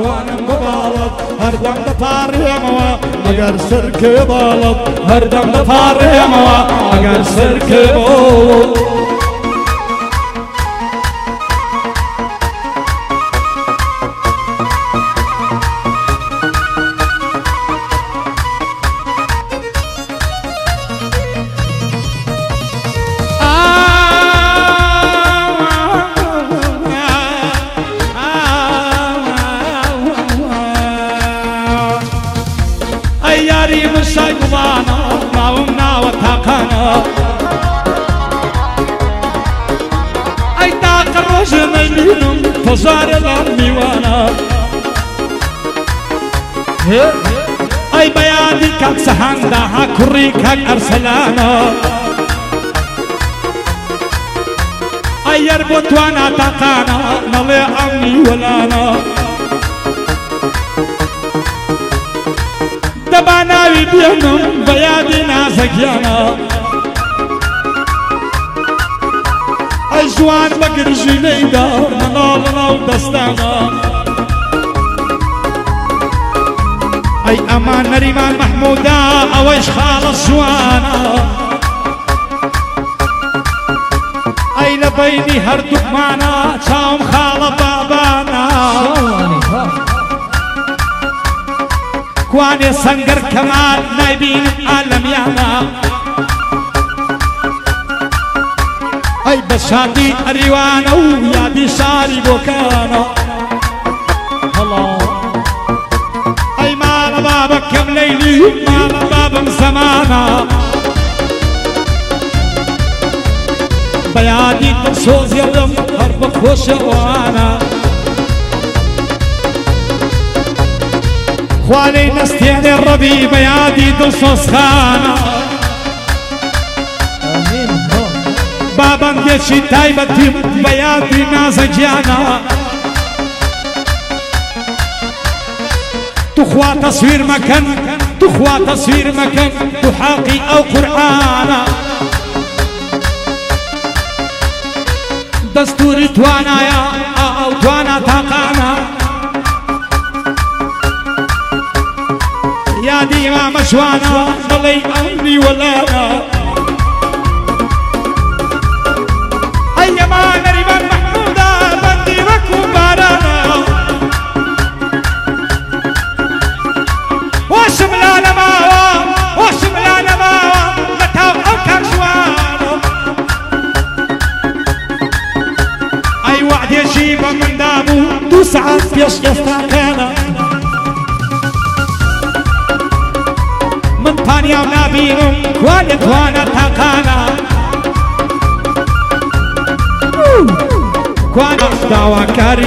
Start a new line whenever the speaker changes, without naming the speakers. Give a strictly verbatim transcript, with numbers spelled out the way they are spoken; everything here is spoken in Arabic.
توانم بباڵت هەردەم دەپاڕێمەوە ئەگەر سەرکێ باڵت هەردەم دەپاڕێمەوە ئەگەر سەرکێ باڵت یاری مشای گوانە ناوم ناوە تاقانە ئەی تاقە ڕۆژە نەیبینم تۆزارە لەم میوانە ئەی بەیادی کاک سەهاندا ها کوڕی کاک ئەرسەلانە ئەی یەر بۆ توانە تاقانە نەڵێ ئەم میوەلانە دەبا ناوی بێنم بە یادی نازەکیانە ئەی جوان بە گرژینەیدا مەناڵ ناو دەستانە ئەی ئەمان نەریمان مەحموودا ئەوەیش خاڵە جوانە ئەی لە بەینی هەردووکمانە چاوم خاڵە بابانە کوانێ سەنگەر کەمال نایبینم ئالەمیانە ئەی بە شادی ئەریوانە و یادی شاری بۆکانە ئەی ماڵە بابە کەم لەیلی ماڵە بابم زەمانە بە یادی دڵسۆزیەڵم هەر بە خۆشەوانە خوالي نستيني الربي بيادي دلصوص خانة بابا ديشي تايبتي بيادي نازجيانا تخوى تصوير مكان تخوى تصوير مكان تحاقي او قرآنا دستوري توانا يا او توانا تاقانا يا ديما مشوانا ضلي أمري ولانا أيما نريبان محمودا بندي ركو بارانا وشملانا ماوا وشملانا ماوا لتاو أوكار شوانا أي وعد يجيب من دابو دو ساعات يشتاقانا من پانیا نبینم کوانه کوانه تاقانه کوانه داوا کاری